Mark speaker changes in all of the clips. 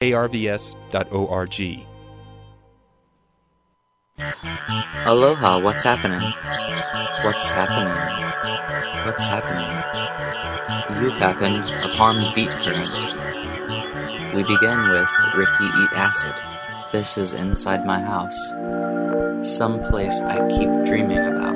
Speaker 1: arvs.org.
Speaker 2: Aloha, what's happening? What's happening? What's happening? Youth happen upon beat current. We begin with Ricky Eat Acid. This is Inside My House, someplace I keep dreaming about.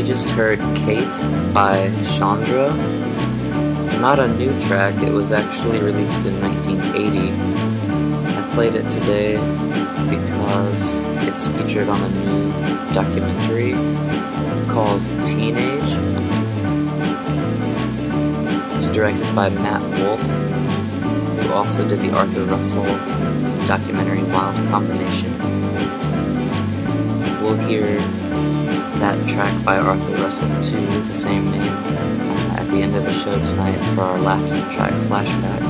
Speaker 2: just heard Kate by Chandra. Not a new track, it was actually released in 1980. I played it today because it's featured on a new documentary called Teenage. It's directed by Matt Wolf, who also did the Arthur Russell documentary Wild Combination. We'll hear that track by Arthur Russell to the same name at the end of the show tonight for our last track, Flashback.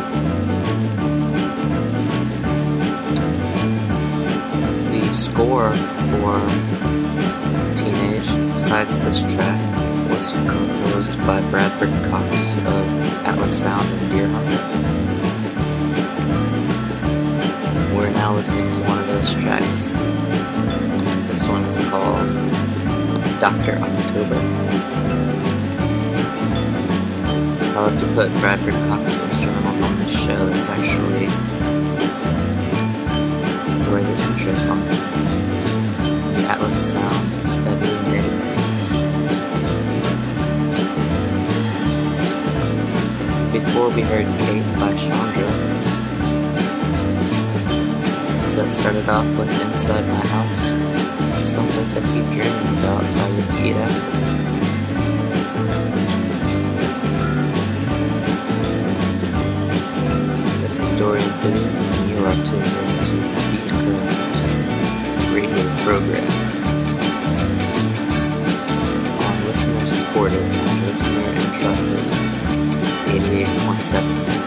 Speaker 2: The score for Teenage, besides this track, was composed by Bradford Cox of Atlas Sound and Deer Hunter. We're now listening to one of those tracks. This one is called Dr. October. I love to put Bradford Cox instrumentals on this show. That's actually where the intro song is. The Atlas Sound Bedroom Database. Before we heard Kate by Chandra, set started off with Inside My House, someplace I keep dreaming about by Repeat Acid. This is Dorian Finney, and you are tuned into Beat Current radio program. On listener supported and listener entrusted 88.7.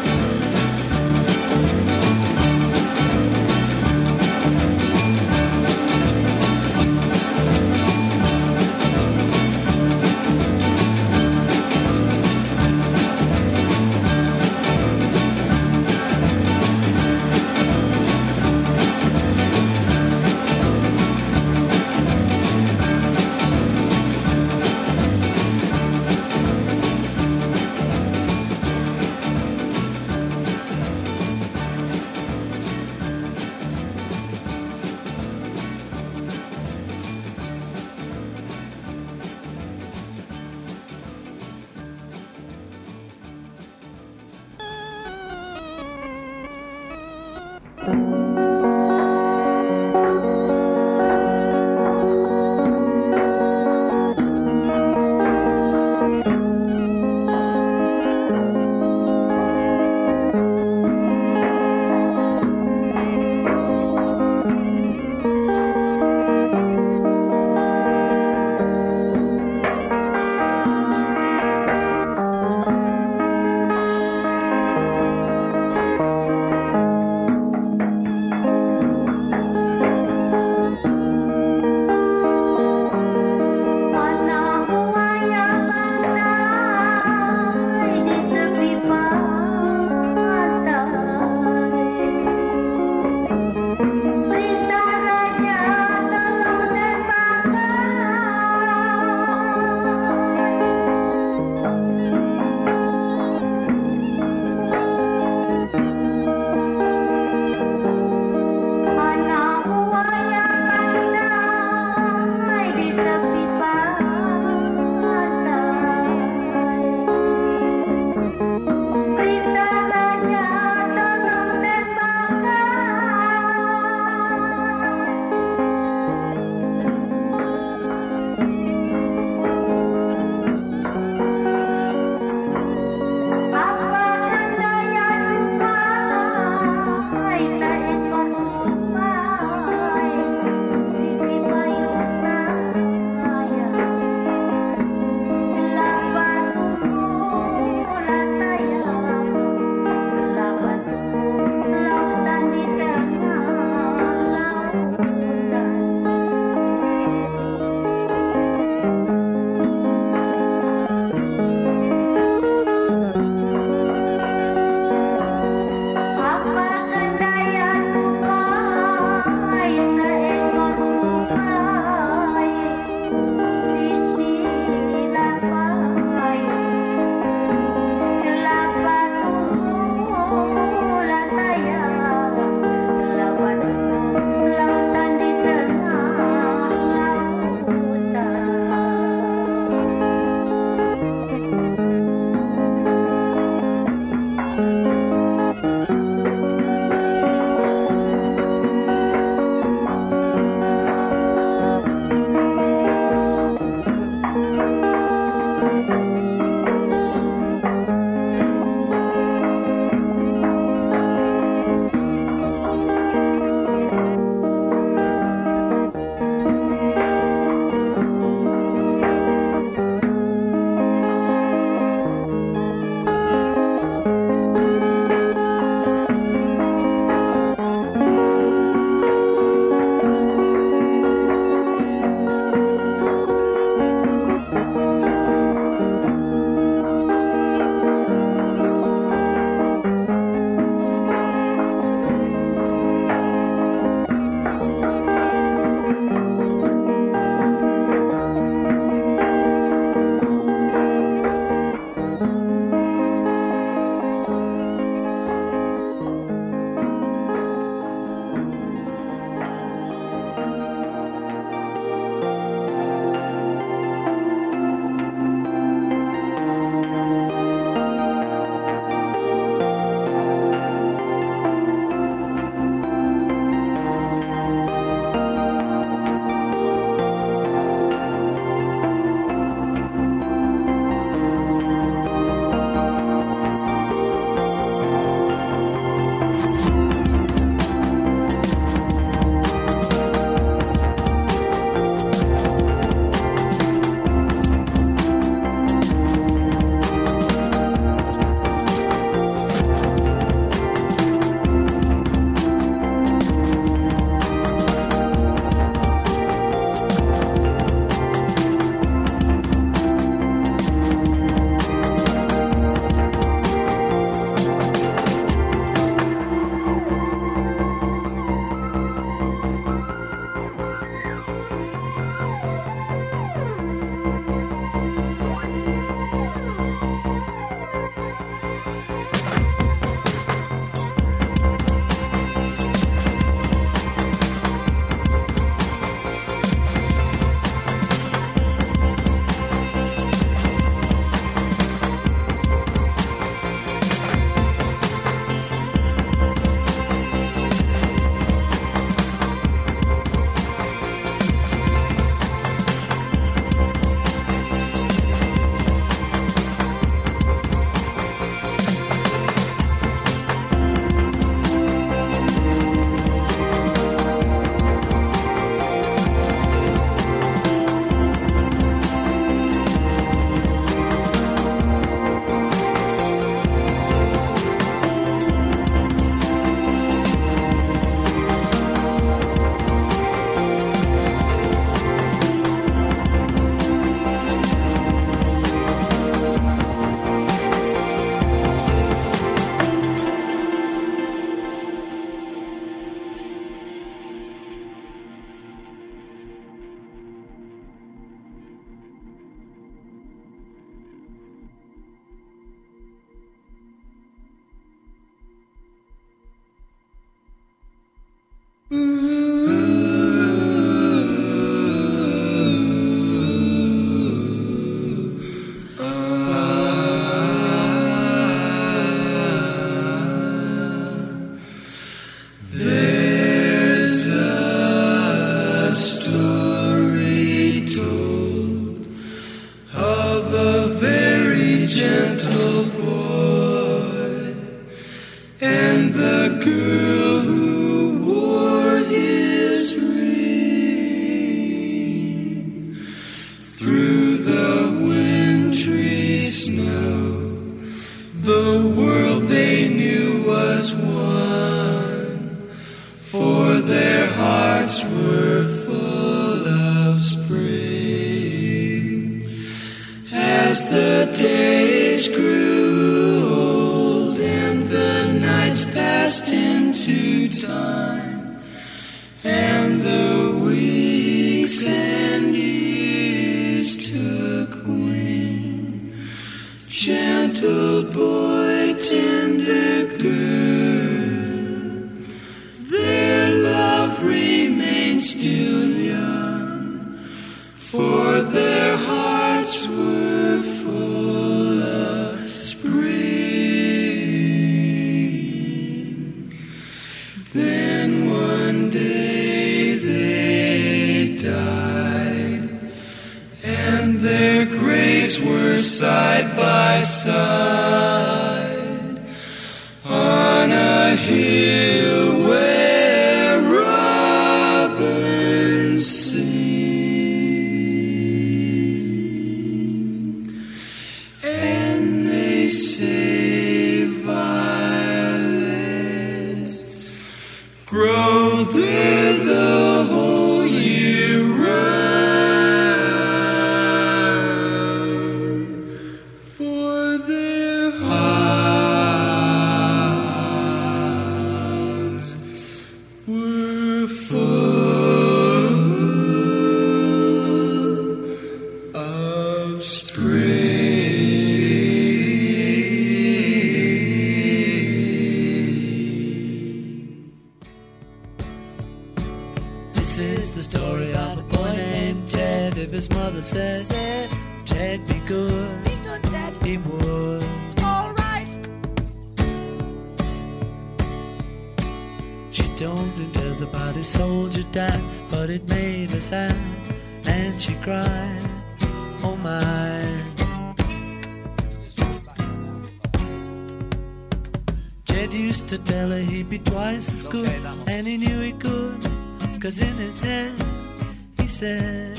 Speaker 1: gentle boy, and the girl who wore his ring through the wintry snow. The world they knew was one, for their hearts were full of spring. As the days grew old and the nights passed into time, and the weeks and years took wing, gentle boy, tender girl, their love remained still young, for their hearts were full of spring. Then one day they died, and their graves were side by side on a hill where robins sing. And they say violets grow there the whole year round, for their hearts were full of spring.
Speaker 3: This is the story of a boy named Ted. If his mother said, Ted, be good, Ted, he would. All right. She told him there's about his soldier died, but it made her sad, and she cried, oh my. Ted used to tell her he'd be twice as good, and he knew he could, 'cause in his head he said,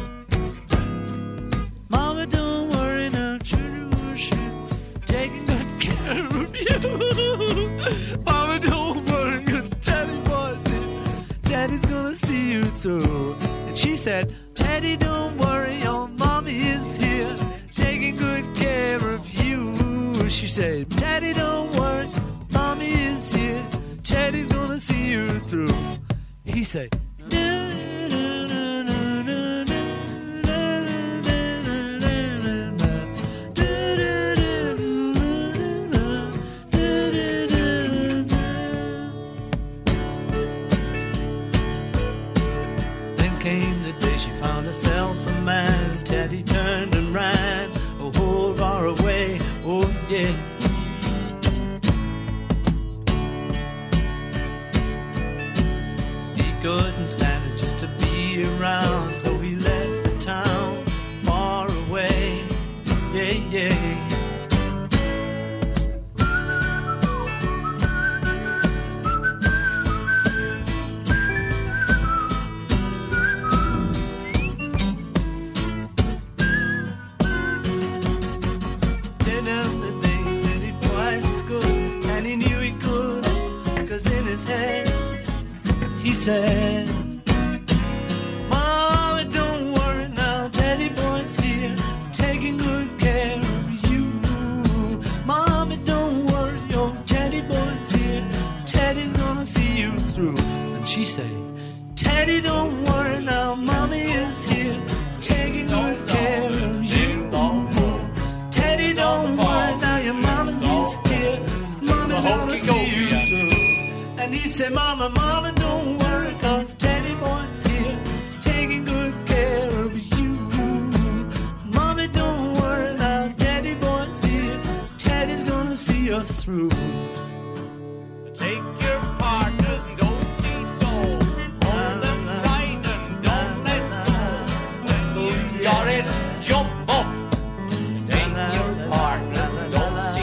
Speaker 3: Mama, don't worry now, true worship, taking good care of you. Mama, don't worry, good Teddy boy's here, Teddy's gonna see you through. And she said, Teddy, don't worry, your mommy is here, taking good care of you. She said, Teddy, don't worry, mommy is here, Teddy's gonna see you through. He said, Then came the day she found herself a man. Teddy turned and ran, oh, far away, oh yeah. Couldn't stand it just to be around, so he left the town far away, yeah, yeah. Ten of the things that he twice as good, and he knew he could, 'cause in his head he said, Mama, don't worry now, Teddy boy's here, taking good care of you. Mama, don't worry, your Teddy boy's here, Teddy's gonna see you through. And she said, Teddy, don't worry now, Mommy is here, taking good care of you. Teddy, don't worry now, your mama's here, Mama's gonna see you through. And he said, Mama, Mama, don't worry, 'cause Teddy boy's here, taking good care of you. Mommy, don't worry now, Teddy boy's here, Teddy's gonna see us through.
Speaker 4: Take your partners and don't see gold. Hold them tight and don't let go. When you got it, jump up. Take your partners and don't see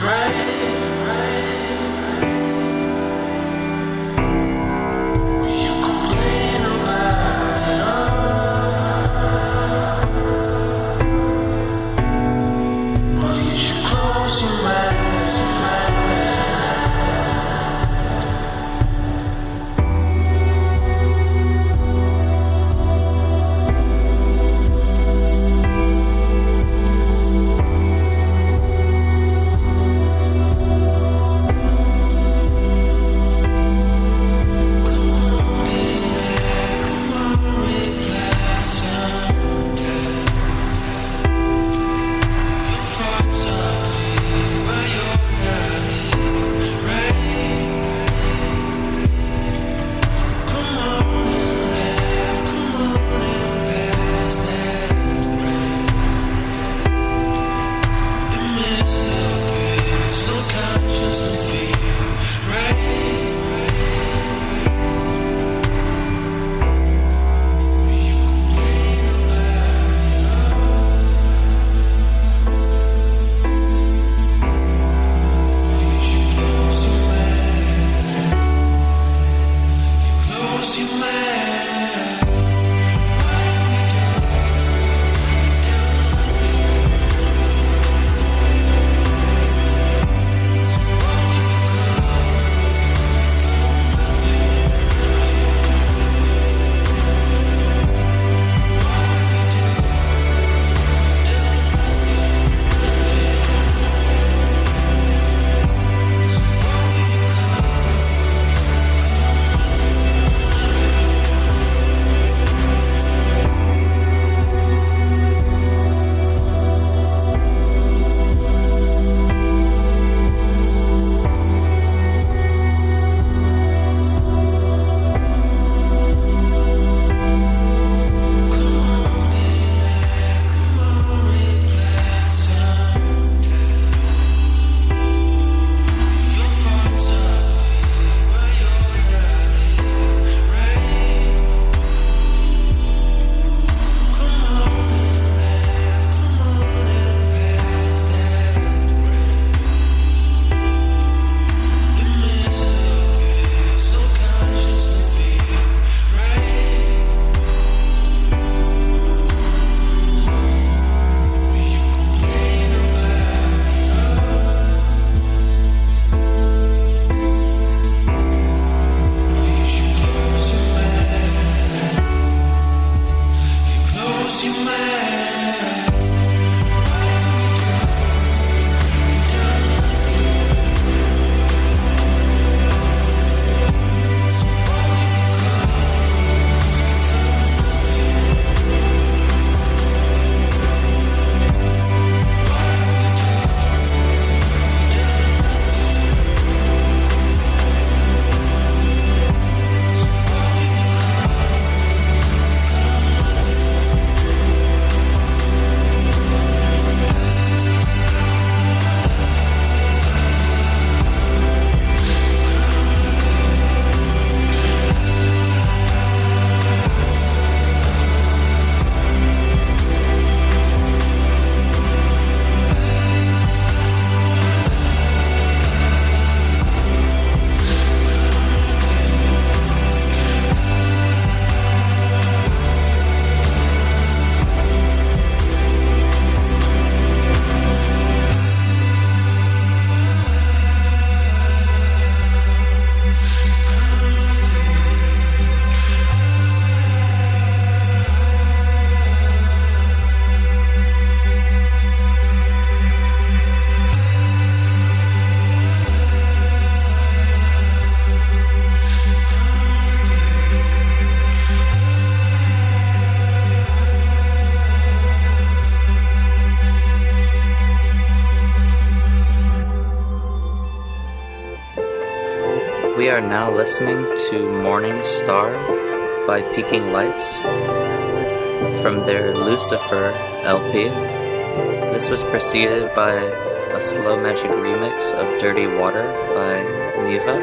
Speaker 2: We are now listening to Morning Star by Peaking Lights from their Lucifer LP. This was preceded by a slow magic remix of Dirty Water by Neva.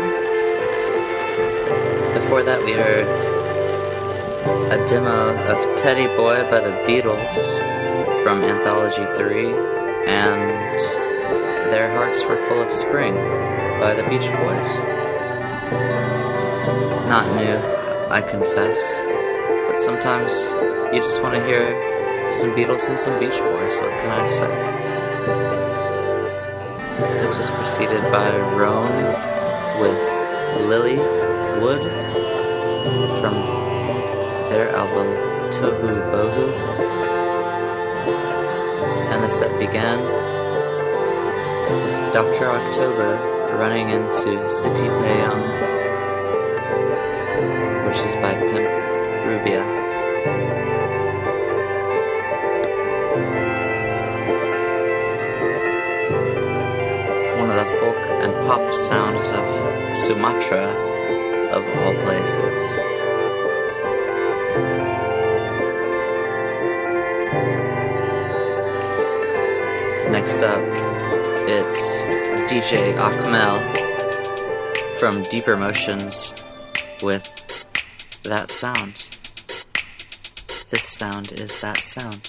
Speaker 2: Before that we heard a demo of Teddy Boy by the Beatles from Anthology 3 and Their Hearts Were Full of Spring by the Beach Boys. Not new, I confess, but sometimes you just want to hear some Beatles and some Beach Boys, what can I say? This was preceded by Roan with Lily Wood from their album Tohu Bohu, and the set began with Dr. October running into City Payam, which is by Pimp Rubia. One of the folk and pop sounds of Sumatra, of all places. Next up, it's DJ Akmel from Deeper Motions with That Sound. This sound is that sound.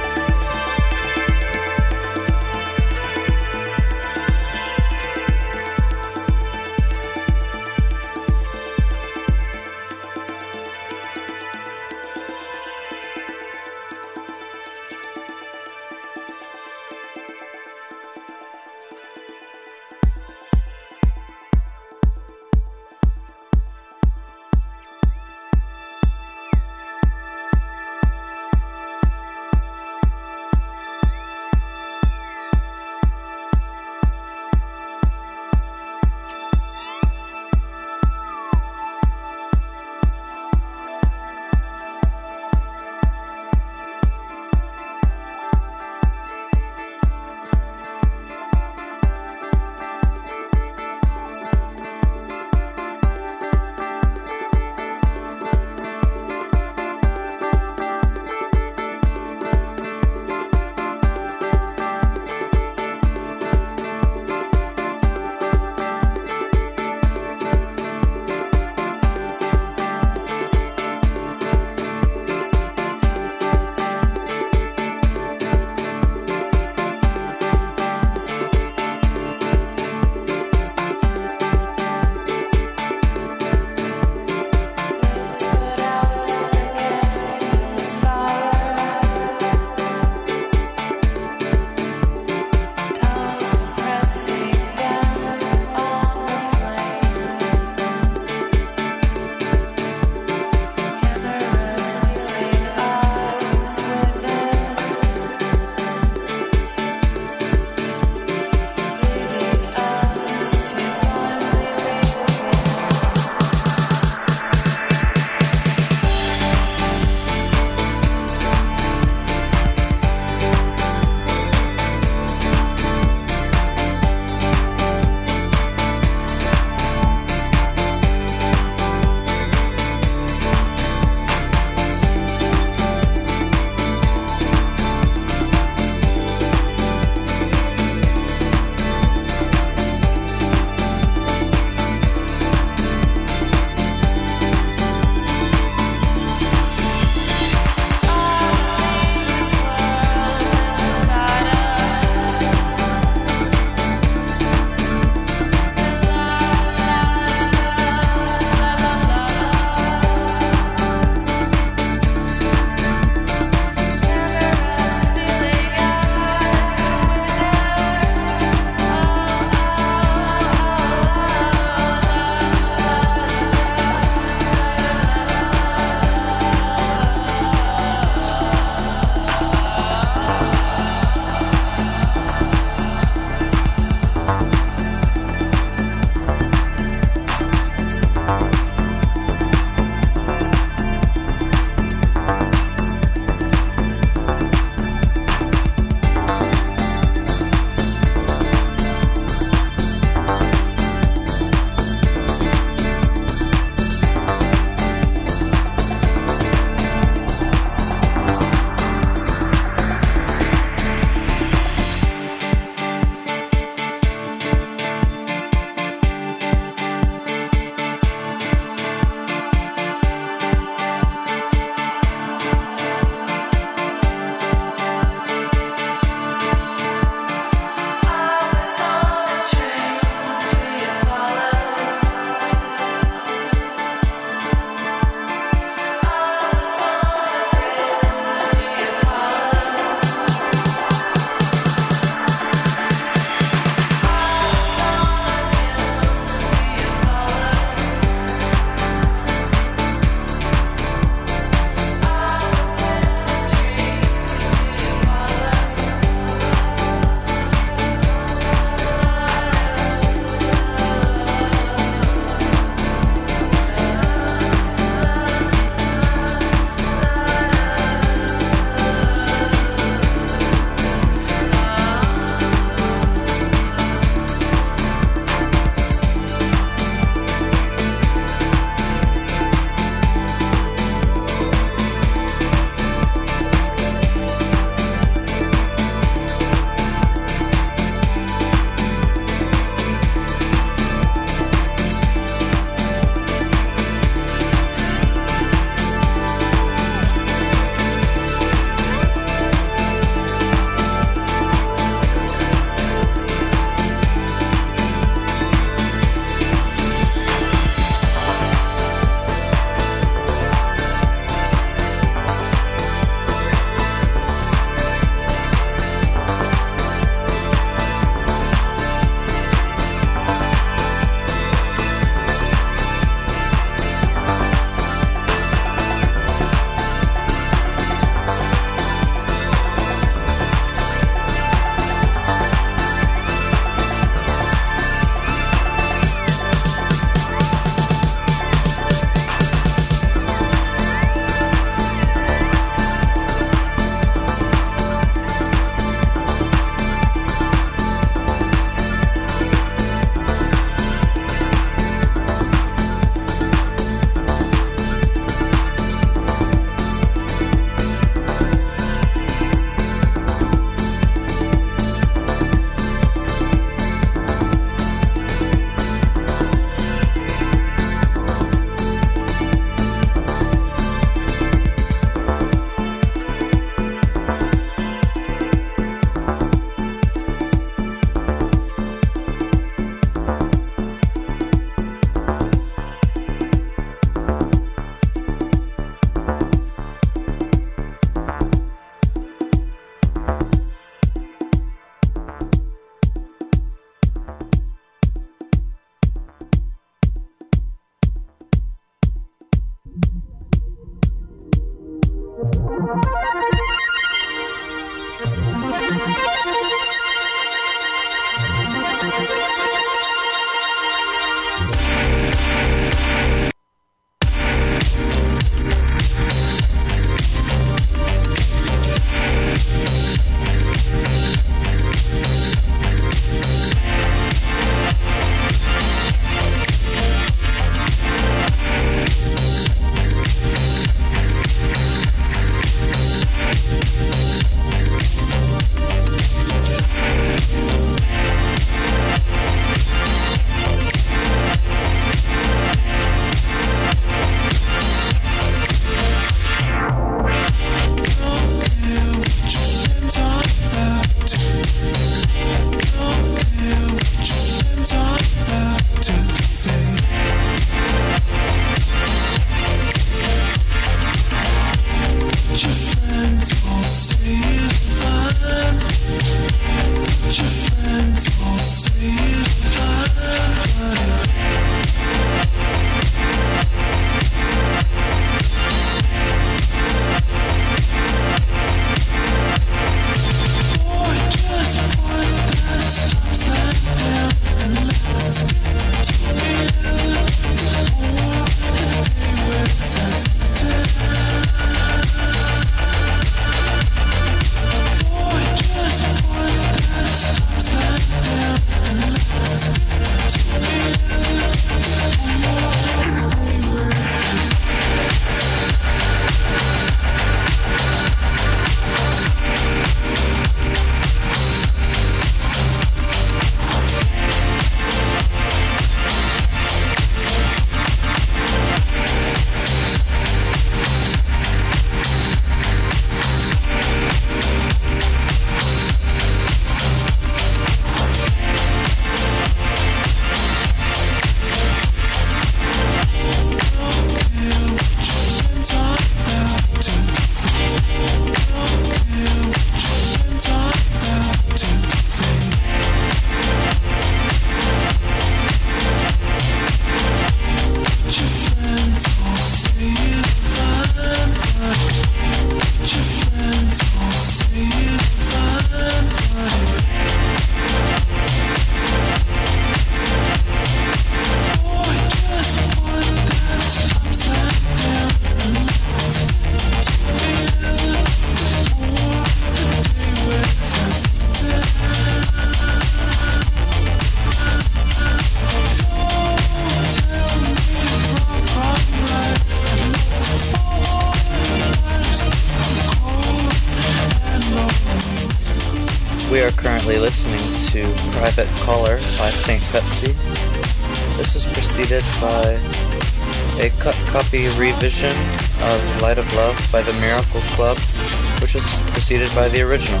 Speaker 2: currently listening to Private Caller by St. Pepsi. This is preceded by a cut copy revision of Light of Love by the Miracle Club, which was preceded by the original.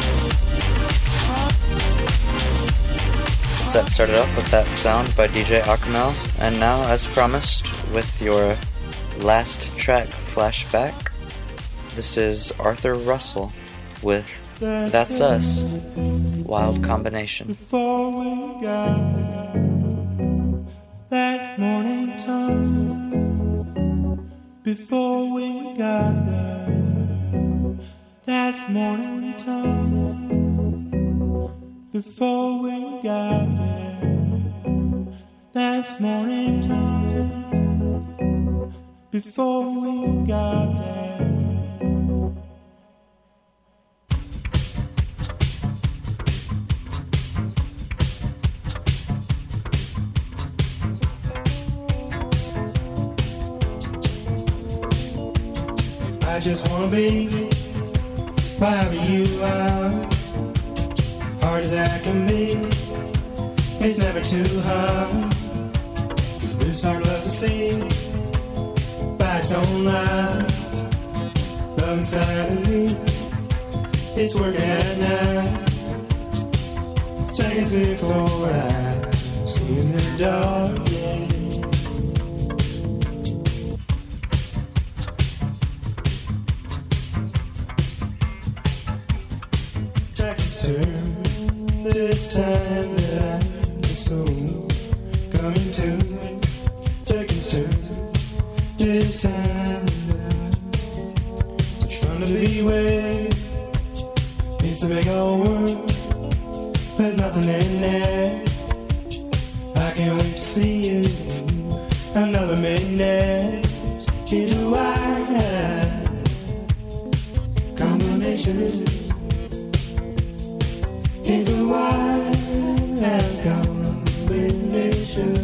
Speaker 2: The set started off with That Sound by DJ Akmel, and now, as promised, with your last track, Flashback, this is Arthur Russell with That's Us, Wild Combination.
Speaker 1: Before we got there, that's morning time. Before we got there, that's morning time. Before we got there, that's morning time. Before we got there. I just wanna be wherever you are, hard as I can be, it's never too hard. This heart loves to sing by its own light. Love inside of me, it's working at night. Seconds before I see in the dark, yeah. This time that I'm so coming to it, seconds turn. This time that I'm just trying to be away. It's a big old world, but nothing in it. I can't wait to see you another midnight. It's a wild combination. It's a wild combination.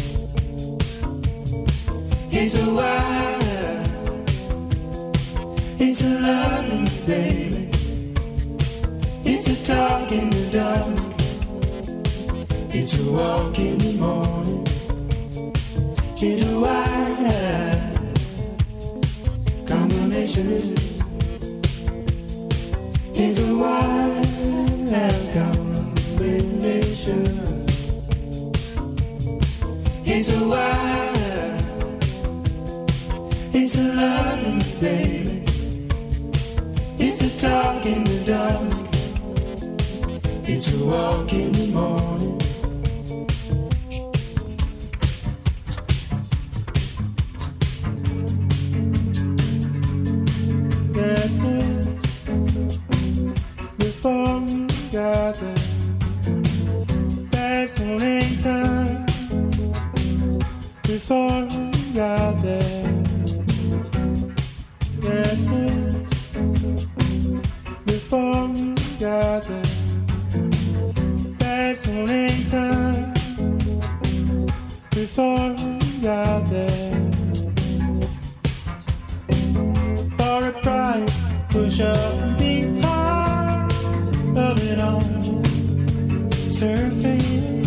Speaker 1: It's a wild, it's a loving baby. It's a talk in the dark. It's a walk in the morning. It's a wild combination. It's a wild combination. It's a wild, it's a loving baby. It's a talk in the dark. It's a walk in the morning. That's it. Before we got there, that's morning time. Before we got there, that's it. Before we got there, that's morning time. Before we got there, for a price, push up and be part of it all. Surfing,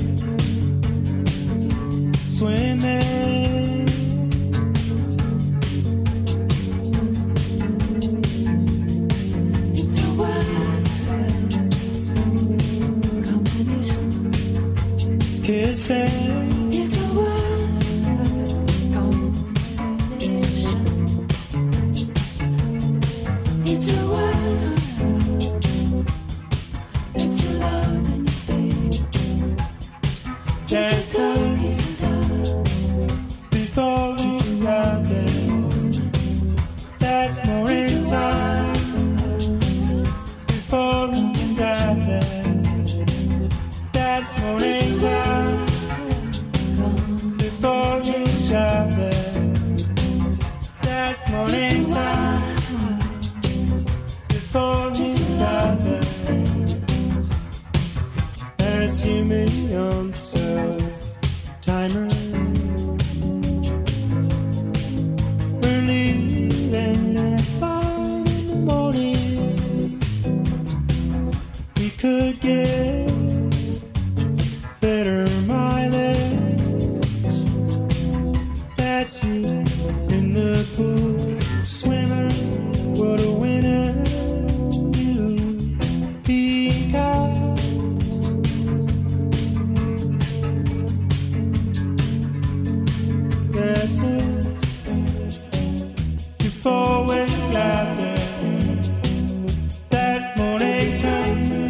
Speaker 1: swimming,
Speaker 5: it's a wild combination.
Speaker 1: Kissing,
Speaker 5: It's a wild combination. It's a wild, it's a loving baby.
Speaker 1: that's us. Before we got there, that's morning time. Before we got there, that's morning time. Before we got there, that's morning time. Before we got there, that's human yourself. Timer, we're leaving at 5 in the morning. We could get the pool, swimmer, what a winner you become. That's it. Before we got there, that's morning time.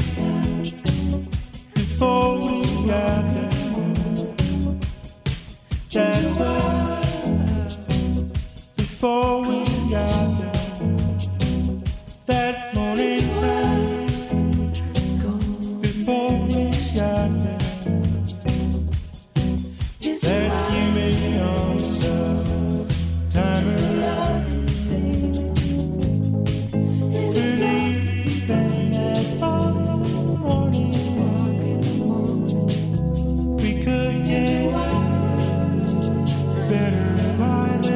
Speaker 1: Before we got there, that's us. Before we got there, that's morning time. Before we got there, that's you making on the timer. Believing at 5 morning, we could get better mileage.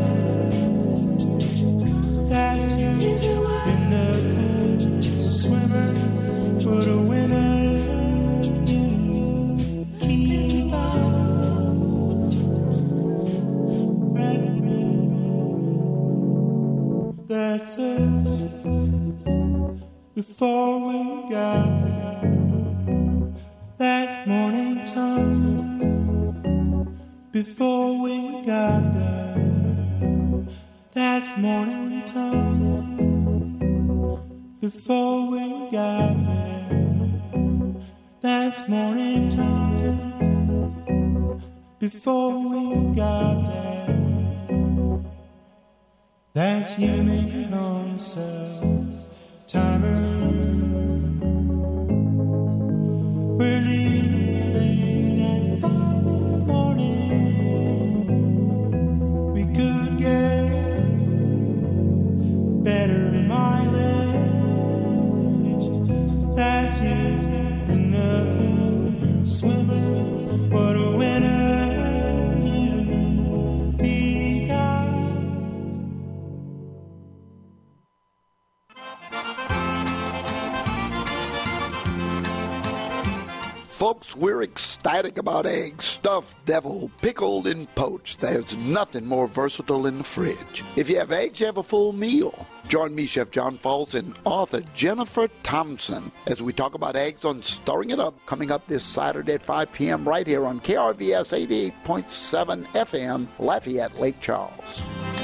Speaker 1: That's you in the pool. It's a swimmer, but a winner. You keep on at me. That's us. Before we got there, that's morning time. Before we got there, that's morning time. Before we got there, that's morning time. Before we got there, that's you making on yourself timer. We're leaving at 5 in the morning. We could get better mileage. That's you in the pool, swimmer. What a winner you become.
Speaker 6: Folks, we're ecstatic about eggs, stuffed, deviled, pickled, and poached. There's nothing more versatile in the fridge. If you have eggs, you have a full meal. Join me, Chef John Falls, and author Jennifer Thompson as we talk about eggs on Stirring It Up, coming up this Saturday at 5 p.m. right here on KRVS 88.7 FM, Lafayette, Lake Charles.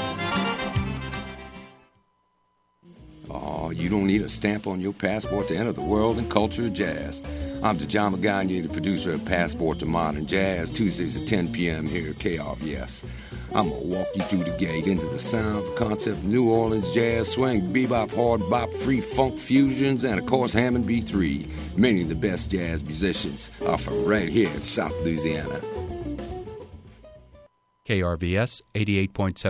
Speaker 7: Oh, you don't need a stamp on your passport to enter the world and culture of jazz. I'm John McGagne, the producer of Passport to Modern Jazz, Tuesdays at 10 p.m. here at KRVS. I'm going to walk you through the gate into the sounds, concept, New Orleans jazz, swing, bebop, hard bop, free funk fusions, and of course Hammond B3. Many of the best jazz musicians are from right here in South Louisiana.
Speaker 8: KRVS 88.7